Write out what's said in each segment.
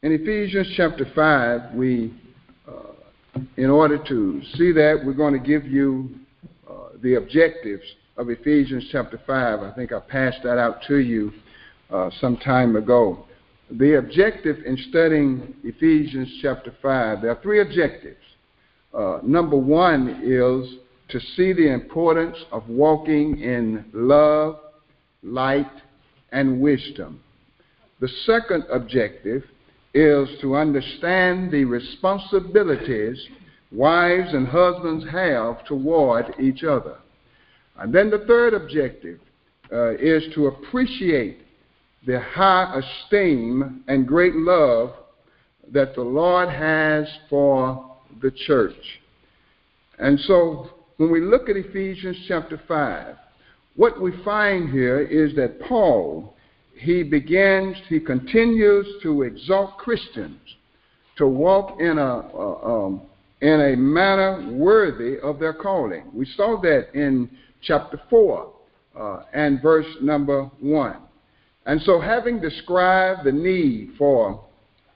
In Ephesians chapter 5, in order to see that, we're going to give you the objectives of Ephesians chapter 5. I think I passed that out to you some time ago. The objective in studying Ephesians chapter 5, there are three objectives. Number one is to see the importance of walking in love, light, and wisdom. The second objective is to understand the responsibilities wives and husbands have toward each other. And then the third objective is to appreciate the high esteem and great love that the Lord has for the church. And so when we look at Ephesians chapter 5, what we find here is that Paul, he continues to exhort Christians to walk in a manner worthy of their calling. We saw that in chapter 4 and verse number 1. And so having described the need for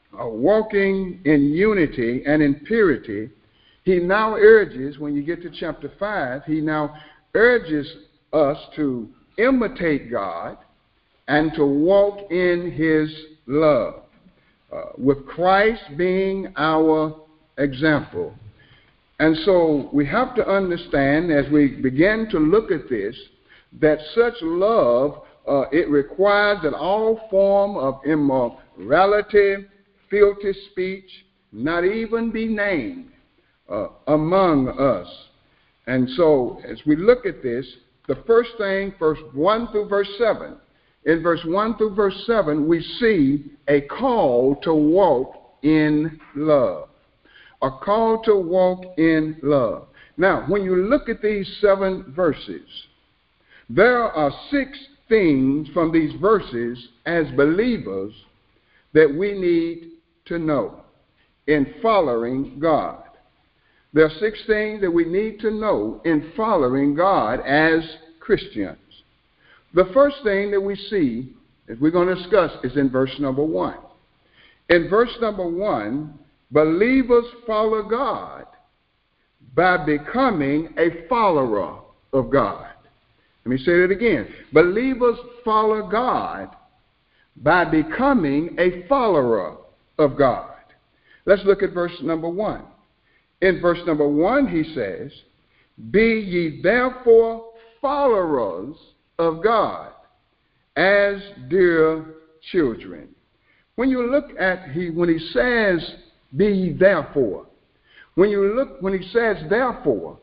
walking in unity and in purity, he now urges, when you get to chapter 5, he now urges us to imitate God and to walk in his love, with Christ being our example. And so we have to understand, as we begin to look at this, that such love, it requires that all form of immorality, filthy speech, not even be named among us. And so as we look at this, the first thing, verse 1 through verse 7, in verse 1 through verse 7, we see a call to walk in love. A call to walk in love. Now, when you look at these 7 verses, there are 6 things from these verses as believers that we need to know in following God. There are 6 things that we need to know in following God as Christians. The first thing that we see, as we're going to discuss, is in verse number 1. In verse number 1, believers follow God by becoming a follower of God. Let me say that again. Believers follow God by becoming a follower of God. Let's look at verse number 1. In verse number 1, he says, "Be ye therefore followers of God as dear children." When you look at when he says, "Be ye therefore," when he says therefore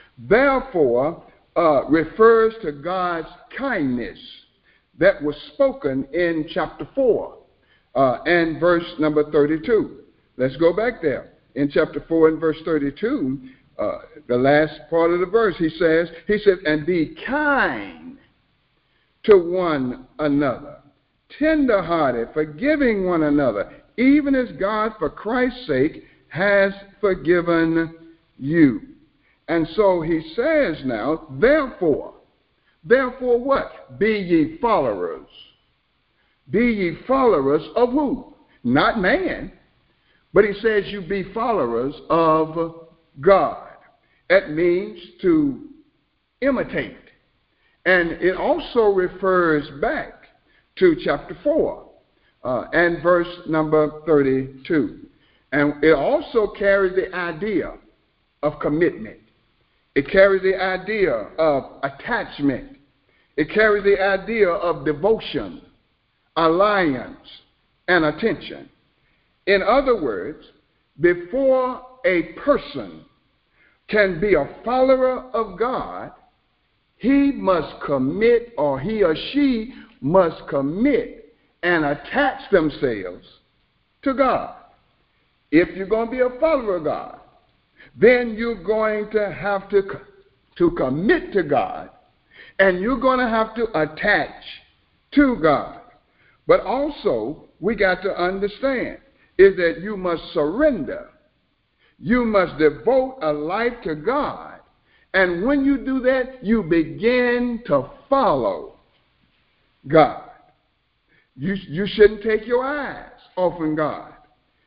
refers to God's kindness that was spoken in chapter 4 and verse number 32. Let's go back there. In chapter 4 and verse 32, the last part of the verse, he said, "And be kind to one another, tender-hearted, forgiving one another, even as God, for Christ's sake, has forgiven you." And so he says now, therefore what? Be ye followers. Be ye followers of who? Not man. But he says you be followers of God. That means to imitate. And it also refers back to chapter 4 and verse number 32. And it also carries the idea of commitment. It carries the idea of attachment. It carries the idea of devotion, alliance, and attention. In other words, before a person can be a follower of God, he must commit, or he or she must commit and attach themselves to God. If you're going to be a follower of God, then you're going to have to commit to God, and you're going to have to attach to God. But also, we got to understand is that you must surrender. You must devote a life to God. And when you do that, you begin to follow God. You shouldn't take your eyes off of God.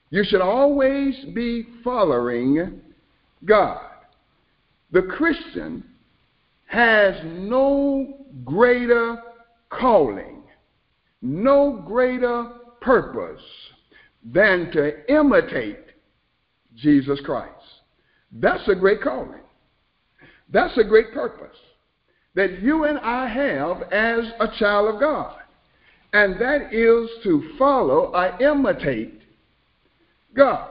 You should always be following God. The Christian has no greater calling, no greater purpose than to imitate Jesus Christ. That's a great calling. That's a great purpose that you and I have as a child of God. And that is to follow or imitate God.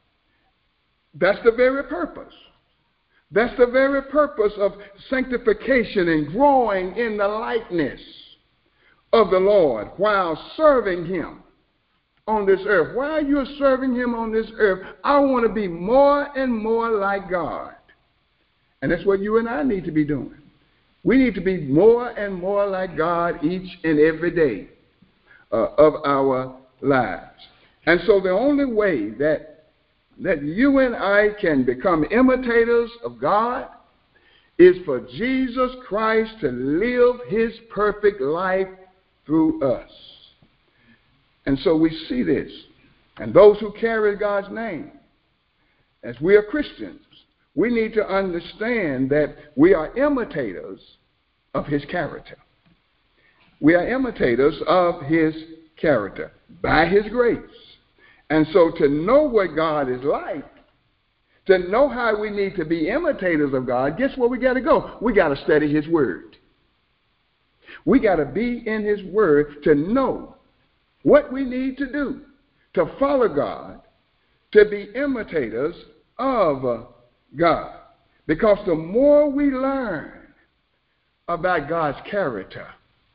That's the very purpose. That's the very purpose of sanctification and growing in the likeness of the Lord while serving Him on this earth. While you're serving Him on this earth, I want to be more and more like God. And that's what you and I need to be doing. We need to be more and more like God each and every day of our lives. And so the only way that you and I can become imitators of God is for Jesus Christ to live His perfect life through us. And so we see this. And those who carry God's name, as we are Christians, we need to understand that we are imitators of His character. We are imitators of His character by His grace. And so to know what God is like, to know how we need to be imitators of God, guess where we got to go? We got to study His Word. We got to be in His Word to know what we need to do to follow God, to be imitators of God. Because the more we learn about God's character,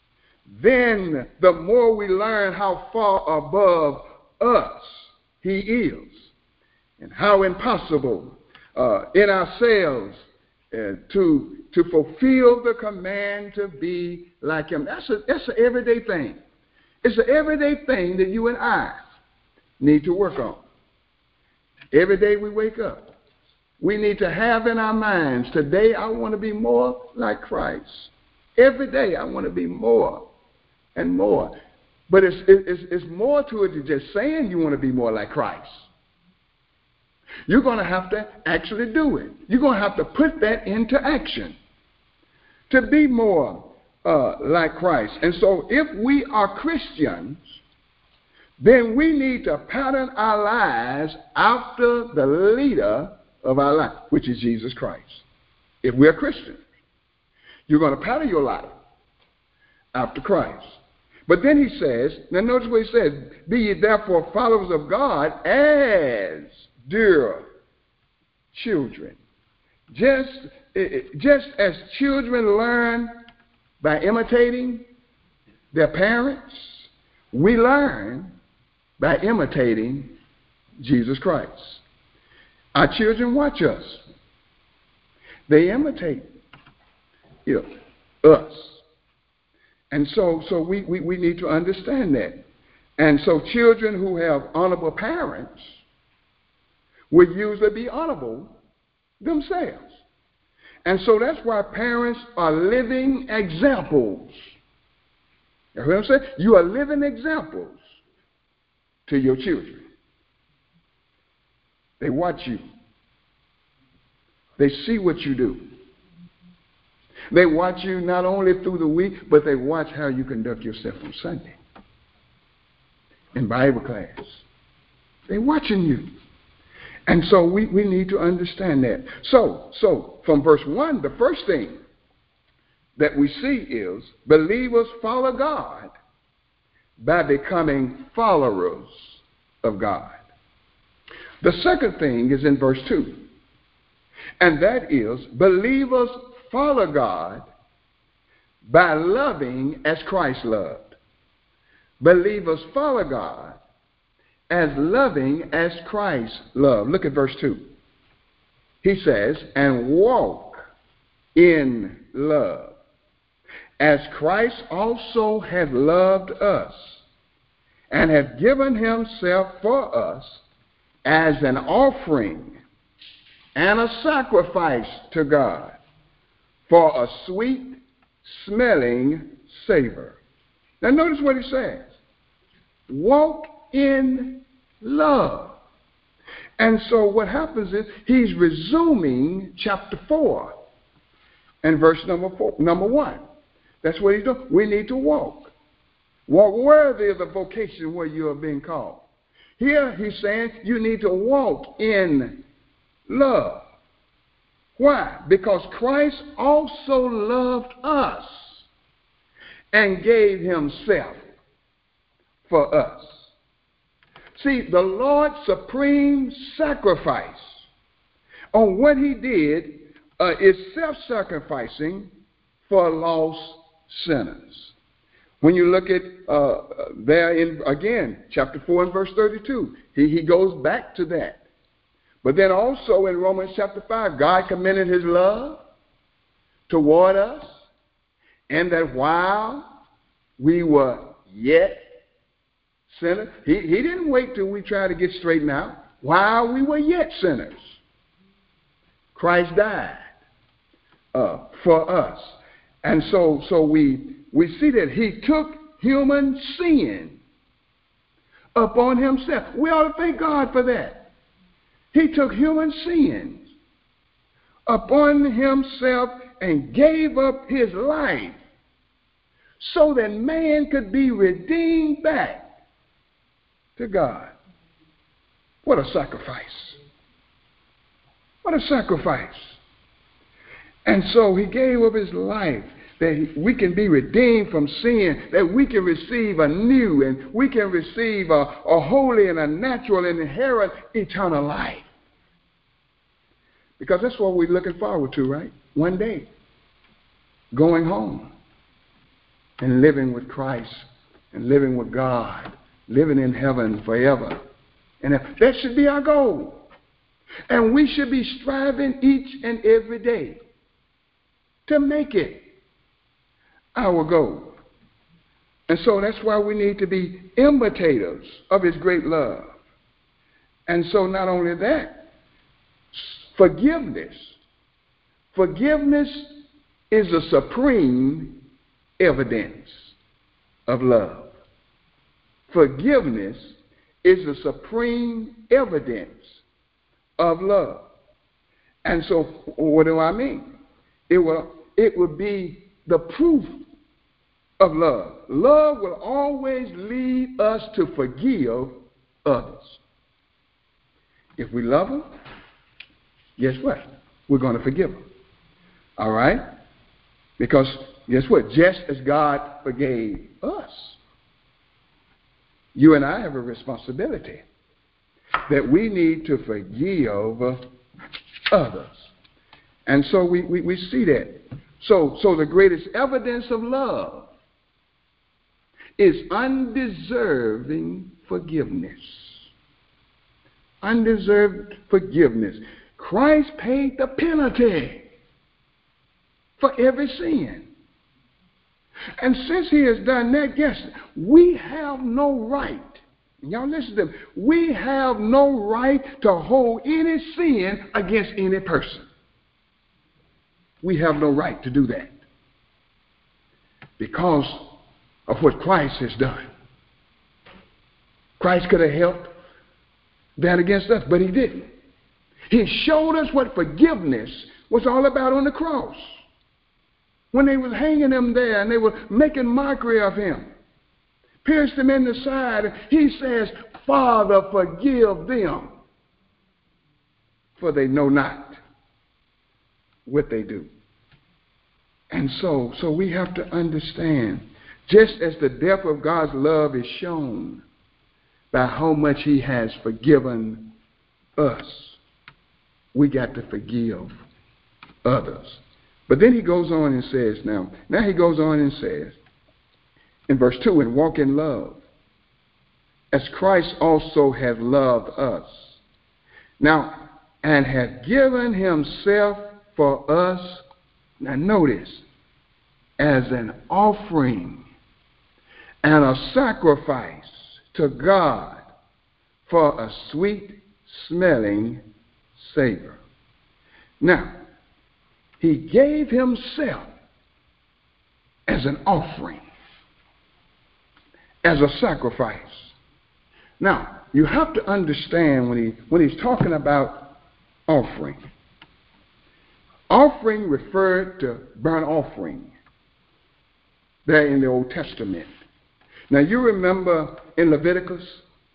then the more we learn how far above us He is, and how impossible in ourselves to fulfill the command to be like Him. That's an everyday thing. It's an everyday thing that you and I need to work on. Every day we wake up, we need to have in our minds, today I want to be more like Christ. Every day I want to be more and more. But it's more to it than just saying you want to be more like Christ. You're going to have to actually do it. You're going to have to put that into action to be more like Christ. And so if we are Christians, then we need to pattern our lives after the leader of our life, which is Jesus Christ. If we're Christians, you're going to pattern your life after Christ. But then he says, now notice what he says, be ye therefore followers of God as dear children. Just as children learn by imitating their parents, we learn by imitating Jesus Christ. Our children watch us. They imitate us. And so we need to understand that. And so children who have honorable parents will usually be honorable themselves. And so that's why parents are living examples. You hear what I'm saying? You are living examples to your children. They watch you. They see what you do. They watch you not only through the week, but they watch how you conduct yourself on Sunday in Bible class. They're watching you. And so we need to understand that. So from verse 1, the first thing that we see is believers follow God by becoming followers of God. The second thing is in verse 2, and that is believers follow God by loving as Christ loved. Believers follow God as loving as Christ loved. Look at verse 2. He says, and walk in love, as Christ also hath loved us, and hath given himself for us as an offering and a sacrifice to God for a sweet smelling savor. Now notice what he says. Walk in love. And so what happens is he's resuming chapter 4 and verse number 1. That's what he's doing. We need to walk. Walk worthy of the vocation where you are being called. Here he's saying you need to walk in love. Why? Because Christ also loved us and gave himself for us. See, the Lord's supreme sacrifice on what he did is self-sacrificing for lost sinners. When you look at there in, again, chapter 4 and verse 32, he goes back to that. But then also in Romans chapter 5, God commended his love toward us, and that while we were yet sinners, he didn't wait till we try to get straightened out. While we were yet sinners, Christ died for us. And so we see that he took human sin upon himself. We ought to thank God for that. He took human sins upon himself and gave up his life so that man could be redeemed back to God. What a sacrifice. What a sacrifice. And so he gave up his life that we can be redeemed from sin, that we can receive a new and we can receive a holy and a natural and inherent eternal life. Because that's what we're looking forward to, right? One day, going home and living with Christ and living with God, living in heaven forever. And that should be our goal. And we should be striving each and every day to make it our goal. And so that's why we need to be imitators of his great love. And so not only that, forgiveness. Forgiveness is the supreme evidence of love. Forgiveness is the supreme evidence of love. And so what do I mean? It will be the proof of love. Love will always lead us to forgive others. If we love them, guess what? We're going to forgive them. All right? Because guess what? Just as God forgave us, you and I have a responsibility that we need to forgive others. And so we see that. So the greatest evidence of love is undeserving forgiveness. Undeserved forgiveness. Christ paid the penalty for every sin. And since he has done that, yes, we have no right. Y'all listen to me. We have no right to hold any sin against any person. We have no right to do that because of what Christ has done. Christ could have helped that against us, but he didn't. He showed us what forgiveness was all about on the cross. When they were hanging him there and they were making mockery of him, pierced him in the side, he says, Father, forgive them, for they know not what they do. And so we have to understand, just as the depth of God's love is shown by how much he has forgiven us, we got to forgive others. But then he goes on and says, now he goes on and says, in verse 2, and walk in love, as Christ also hath loved us. Now, and hath given himself for us, now notice, as an offering and a sacrifice to God for a sweet-smelling savor. Now, he gave himself as an offering, as a sacrifice. Now, you have to understand when he's talking about offering. Offering referred to burnt offering there in the Old Testament. Now you remember in Leviticus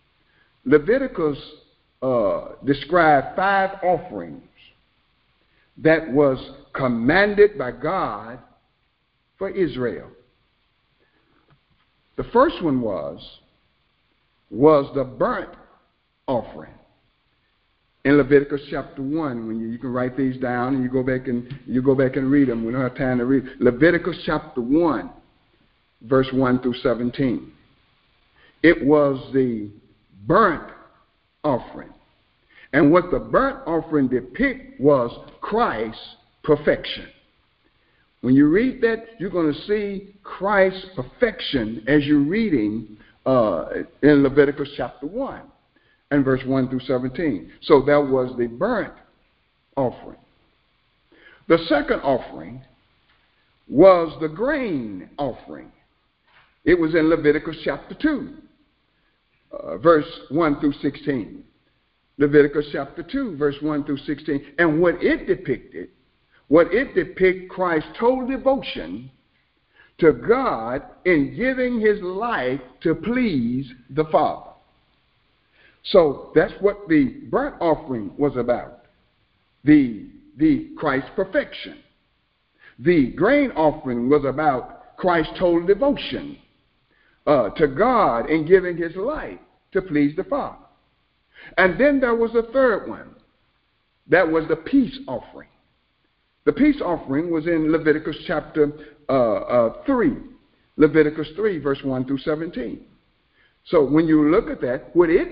described 5 offerings that was commanded by God for Israel. The first one was the burnt offering. In Leviticus chapter 1, when you can write these down and you go back and read them. We don't have time to read. Leviticus chapter 1, verse 1 through 17. It was the burnt offering. And what the burnt offering depicted was Christ's perfection. When you read that, you're going to see Christ's perfection as you're reading in Leviticus chapter 1 and verse 1 through 17. So that was the burnt offering. The second offering was the grain offering. It was in Leviticus chapter 2, verse 1 through 16. Leviticus chapter 2, verse 1 through 16. And what it depicted Christ's total devotion to God in giving his life to please the Father. So that's what the burnt offering was about. The Christ's perfection. The grain offering was about Christ's total devotion to God in giving his life to please the Father. And then there was a third one. That was the peace offering. The peace offering was in Leviticus chapter 3. Leviticus 3, verse 1 through 17. So when you look at that, what it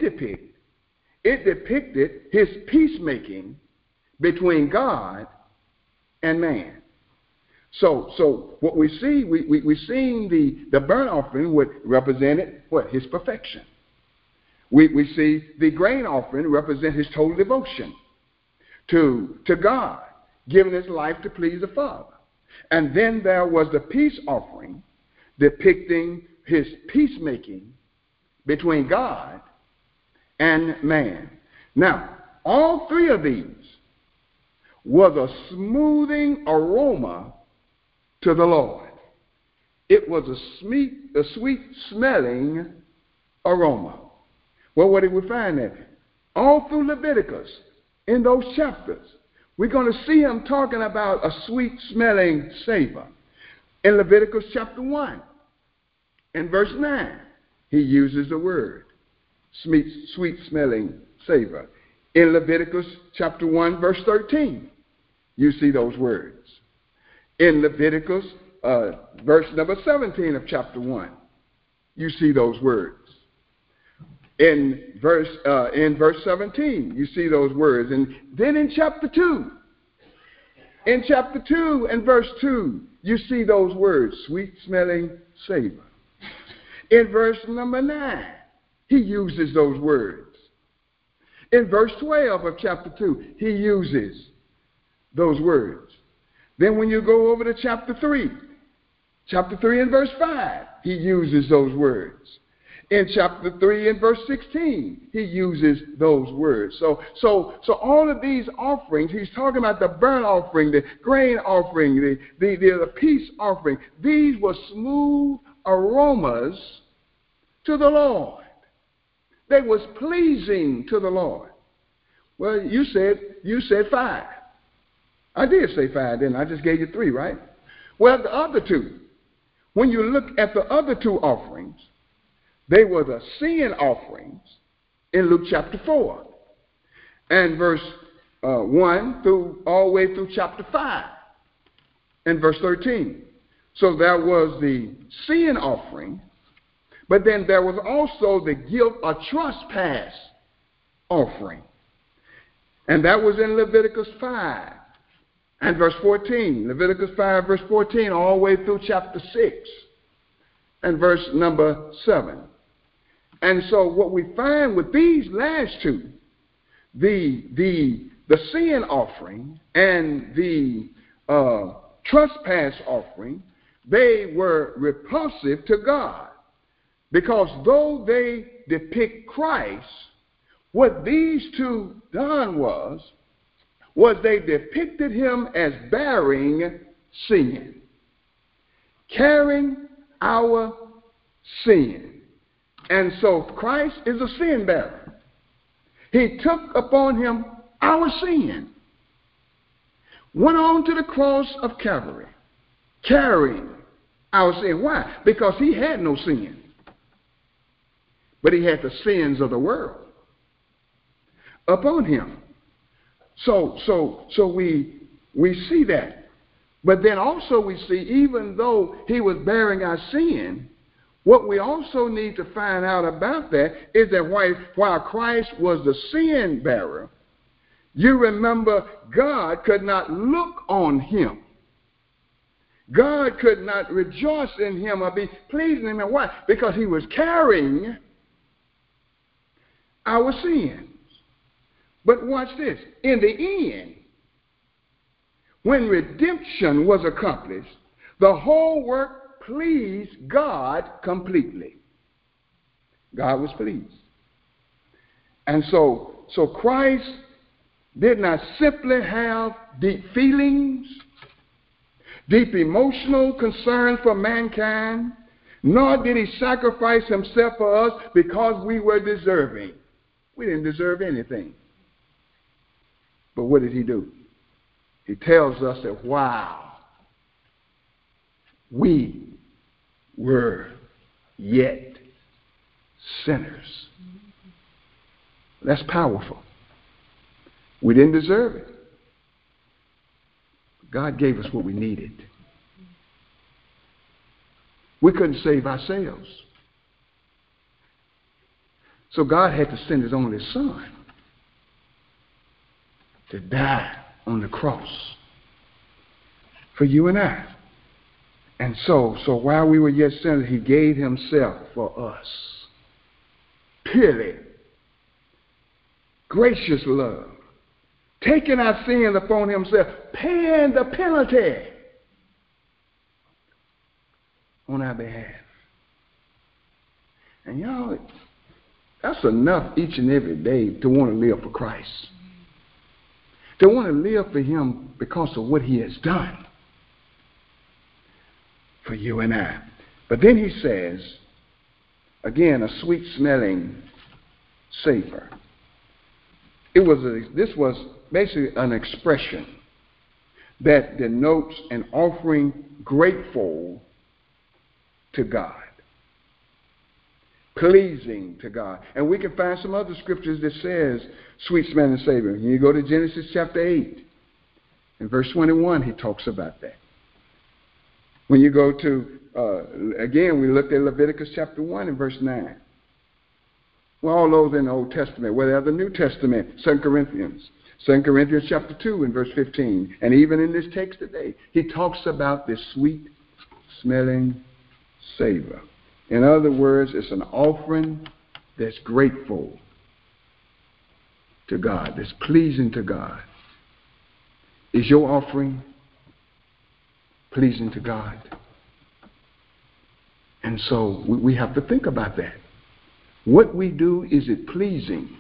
depicted his peacemaking between God and man. So what we see, we're seeing the burnt offering what represented what? His perfection. We see the grain offering represent his total devotion to God, giving his life to please the Father. And then there was the peace offering depicting his peacemaking between God and man. Now, all three of these was a smoothing aroma to the Lord. It was a sweet smelling aroma. Well, what did we find there? All through Leviticus, in those chapters, we're going to see him talking about a sweet smelling savor. In Leviticus chapter 1, in verse 9, he uses the word sweet smelling savor. In Leviticus chapter 1, verse 13, you see those words. In Leviticus, verse number 17 of chapter 1, you see those words. In verse 17, you see those words. And then in chapter 2 and verse 2, you see those words, sweet smelling savor. In verse number 9, he uses those words. In verse 12 of chapter 2, he uses those words. Then when you go over to chapter 3 and verse 5, he uses those words. In chapter 3 and verse 16, he uses those words. So all of these offerings, he's talking about the burnt offering, the grain offering, the peace offering. These were smooth aromas to the Lord. They was pleasing to the Lord. Well, you said 5. I did say 5, didn't I? I just gave you 3, right? Well, the other 2, when you look at the other 2 offerings, they were the sin offerings in Luke chapter 4 and verse 1 through all the way through chapter 5 and verse 13. So there was the sin offering, but then there was also the guilt or trespass offering. And that was in Leviticus 5 and verse 14. Leviticus 5 verse 14 all the way through chapter 6 and verse number 7. And so what we find with these last 2, the sin offering and the trespass offering, they were repulsive to God. Because though they depict Christ, what these two done was they depicted him as bearing sin, carrying our sin. And so Christ is a sin bearer. He took upon him our sin, went on to the cross of Calvary, carrying our sin. Why? Because he had no sin, but he had the sins of the world upon him. So we see that. But then also we see, even though he was bearing our sin, what we also need to find out about that is that while Christ was the sin bearer, you remember God could not look on him. God could not rejoice in him or be pleasing him. And why? Because he was carrying our sins. But watch this. In the end, when redemption was accomplished, the whole work pleased God completely. God was pleased. And so Christ did not simply have deep feelings, deep emotional concern for mankind, nor did he sacrifice himself for us because we were deserving. We didn't deserve anything. But what did he do? He tells us that while we were yet sinners. That's powerful. We didn't deserve it. God gave us what we needed. We couldn't save ourselves. So God had to send his only son to die on the cross for you and I. And so while we were yet sinners, he gave himself for us. Purely gracious love. Taking our sins upon himself, paying the penalty on our behalf. And y'all, that's enough each and every day to want to live for Christ. To want to live for him because of what he has done for you and I. But then he says, again, a sweet-smelling savor. This was basically an expression that denotes an offering grateful to God, pleasing to God. And we can find some other scriptures that says sweet-smelling savor. You go to Genesis chapter 8, in verse 21, he talks about that. When you go to, again, we looked at Leviticus chapter 1 and verse 9. Well, all those in the Old Testament, whether the New Testament, 2 Corinthians chapter 2 and verse 15, and even in this text today, he talks about this sweet-smelling savor. In other words, it's an offering that's grateful to God, that's pleasing to God. Is your offering pleasing to God? And so we have to think about that. What we do, is it pleasing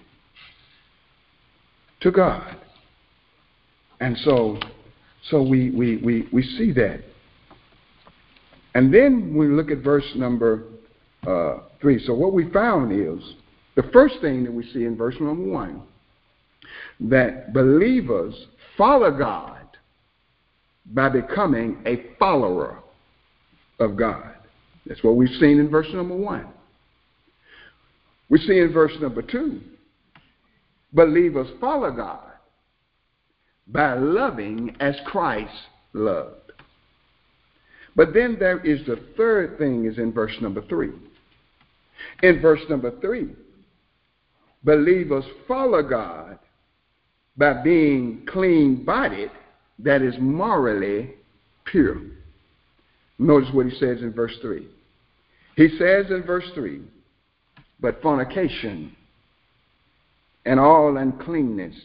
to God? And so we see that. And then we look at verse number 3. So what we found is, the first thing that we see in verse number 1, that believers follow God by becoming a follower of God. That's what we've seen in verse number 1. We see in verse number 2, believers follow God by loving as Christ loved. But then there is the third thing, is in verse number 3. In verse number 3, believers follow God by being clean-bodied, that is morally pure. Notice what he says in verse 3. He says in verse 3, but fornication and all uncleanness,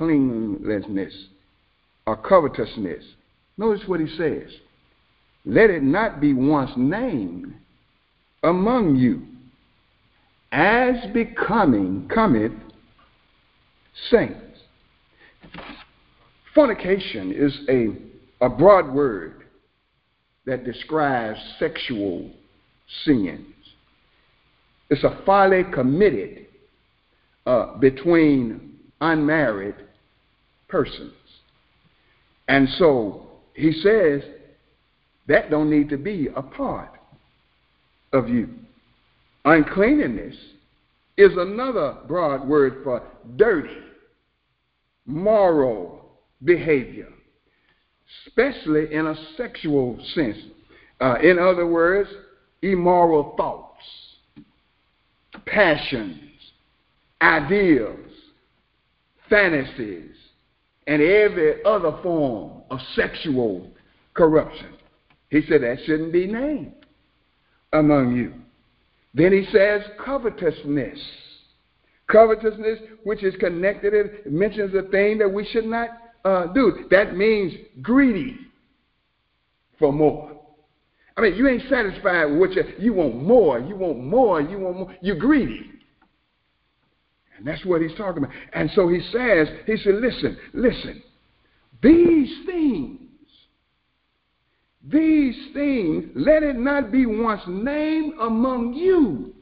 or covetousness. Notice what he says. Let it not be once named among you, as cometh Saints, fornication is a broad word that describes sexual sins. It's a folly committed between unmarried persons. And so he says that don't need to be a part of you. Uncleanness is another broad word for dirty, moral behavior, especially in a sexual sense. In other words, immoral thoughts, passions, ideals, fantasies, and every other form of sexual corruption. He said that shouldn't be named among you. Then he says covetousness. Covetousness, which is connected, it mentions a thing that we should not do. That means greedy for more. I mean, you ain't satisfied with what you want more, you want more, you want more. You're greedy. And that's what he's talking about. And so he said, listen, these things, let it not be once named among you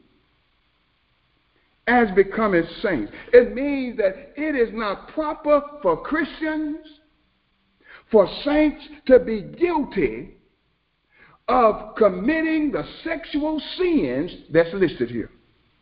as becoming saints. It means that it is not proper for Christians, for saints to be guilty of committing the sexual sins that's listed here.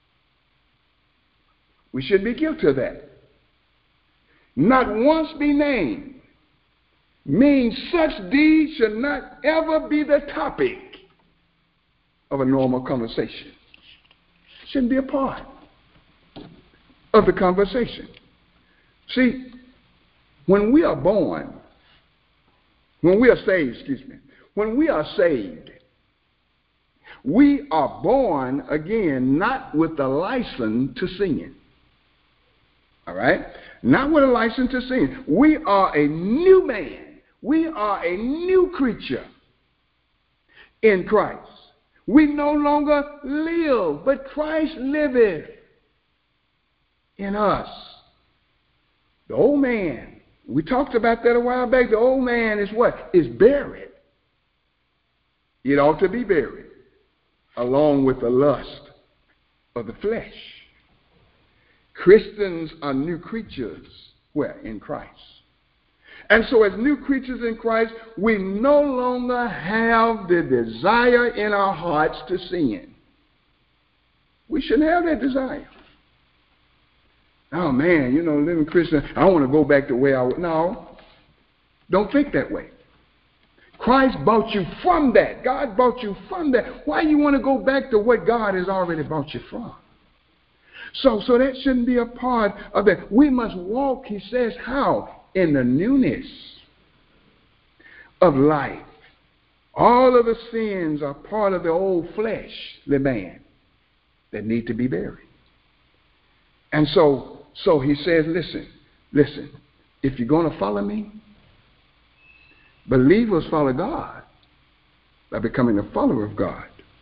We shouldn't be guilty of that. Not once be named means such deeds should not ever be the topic of a normal conversation. Shouldn't be a part of the conversation. See, when we are born, when we are saved, when we are saved, we are born again not with a license to sin. All right? Not with a license to sin. We are a new man. We are a new creature in Christ. We no longer live, but Christ liveth in us. The old man, we talked about that a while back. The old man is what? Is buried. It ought to be buried along with the lust of the flesh. Christians are new creatures where? In Christ. And so as new creatures in Christ, we no longer have the desire in our hearts to sin. We shouldn't have that desire. Oh man, living Christian, I want to go back the way I was. No, don't think that way. Christ bought you from that. God bought you from that. Why you want to go back to what God has already bought you from? So that shouldn't be a part of that. We must walk, he says, how? In the newness of life. All of the sins are part of the old fleshly man that need to be buried. And so he says, listen, if you're going to follow me, believers follow God by becoming a follower of God.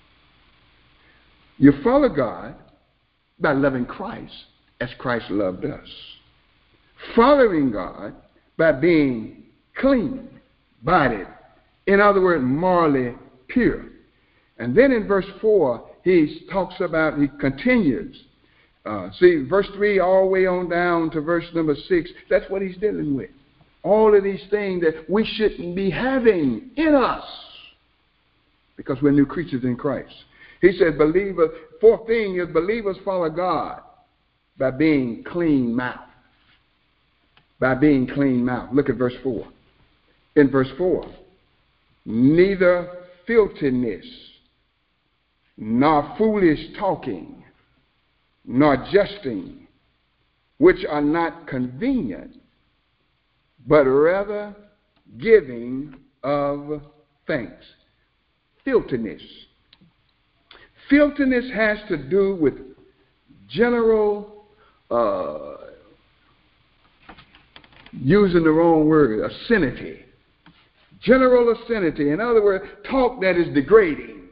You follow God by loving Christ as Christ loved us. Following God by being clean-bodied. In other words, morally pure. And then in verse 4, he continues. Verse 3 all the way on down to verse number 6, that's what he's dealing with. All of these things that we shouldn't be having in us because we're new creatures in Christ. He said, fourth thing is believers follow God by being clean-mouthed. By being clean-mouthed. Look at verse 4. In verse 4, neither filthiness, nor foolish talking, nor jesting, which are not convenient, but rather giving of thanks. Filthiness. Filthiness has to do with general, using the wrong word, obscenity. General obscenity. In other words, talk that is degrading.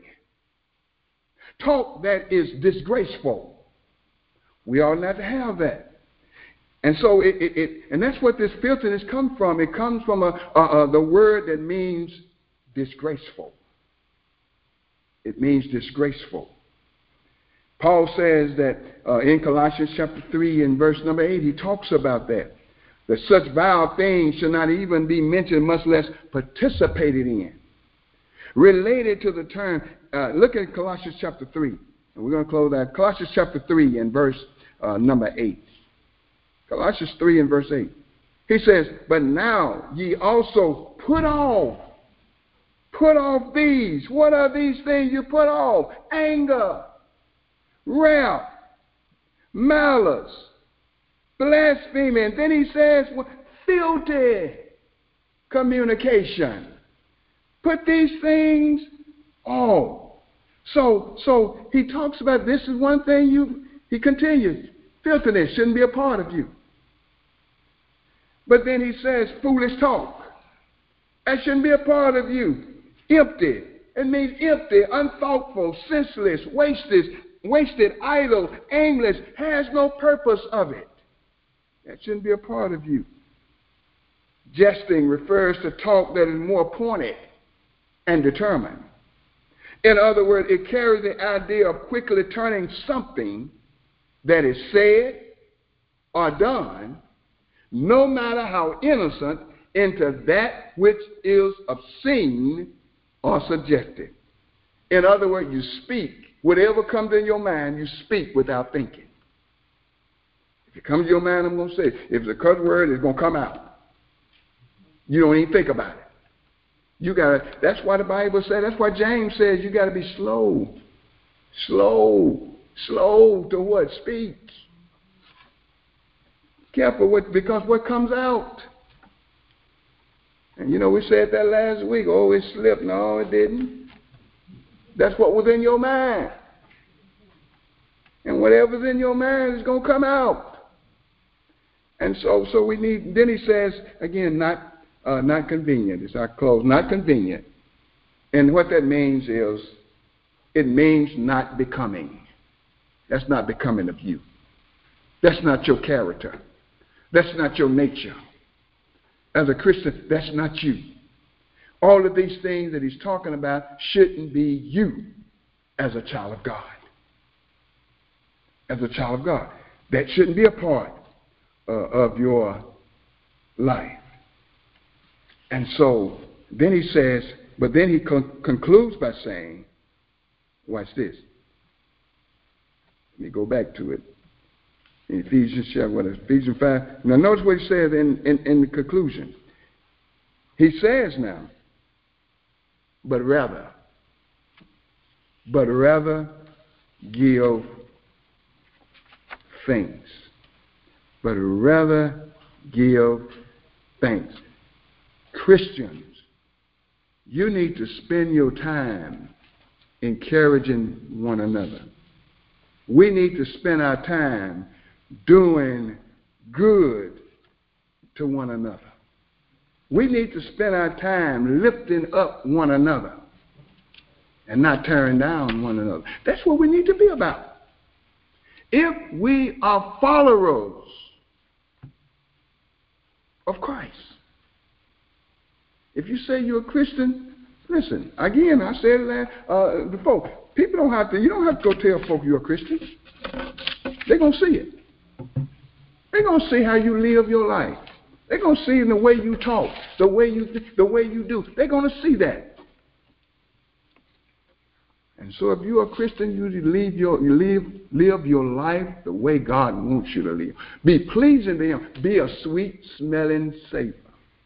Talk that is disgraceful. We ought not to have that. And so and that's what this filthiness comes from. It comes from the word that means disgraceful. It means disgraceful. Paul says that in Colossians chapter 3 and verse number 8, he talks about that such vile things should not even be mentioned, much less participated in. Related to the term, look at Colossians chapter 3. And we're going to close that. Colossians chapter 3 and verse number 8. Colossians 3 and verse 8. He says, but now ye also put off these. What are these things you put off? Anger, wrath, malice, blasphemy. And then he says, filthy communication. Put these things off. So he talks about this is one thing he continues. Filthiness shouldn't be a part of you. But then he says, foolish talk. That shouldn't be a part of you. Empty. It means empty, unthoughtful, senseless, wasted, idle, aimless, has no purpose of it. That shouldn't be a part of you. Jesting refers to talk that is more pointed and determined. In other words, it carries the idea of quickly turning something that is said or done, no matter how innocent, into that which is obscene or subjective. In other words, you speak. Whatever comes in your mind, you speak without thinking. If it comes to your mind, I'm going to say it. If it's a cuss word, it's going to come out. You don't even think about it. That's why the Bible says, that's why James says you got to be slow. Slow to what? Speak. Careful because what comes out. And we said that last week. Oh, it slipped. No, it didn't. That's what was in your mind. And whatever's in your mind is going to come out. And so we need, then he says, again, not convenient. It's our close, not convenient. And what that means is, it means not becoming. That's not becoming of you. That's not your character. That's not your nature. As a Christian, that's not you. All of these things that he's talking about shouldn't be you as a child of God. As a child of God. That shouldn't be a part of your life. And so then he says, but then he concludes by saying, watch this. Let me go back to it. In Ephesians 5. Now notice what he says in the conclusion. He says now, but rather give thanks. But rather give thanks. Christians, you need to spend your time encouraging one another. We need to spend our time doing good to one another. We need to spend our time lifting up one another and not tearing down one another. That's what we need to be about. If we are followers of Christ, if you say you're a Christian, listen, again, I said it before, you don't have to go tell folk you're a Christian. They're going to see it. They're going to see how you live your life. They're going to see in the way you talk, the way you do. They're going to see that. And so if you're a Christian, you live your life the way God wants you to live. Be pleasing to Him. Be a sweet-smelling savor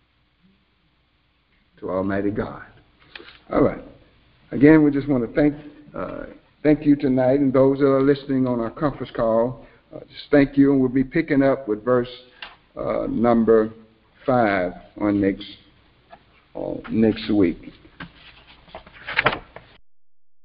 to Almighty God. All right. Again, we just want to thank you tonight, and those that are listening on our conference call. Just thank you, and we'll be picking up with verse number 5 on next week.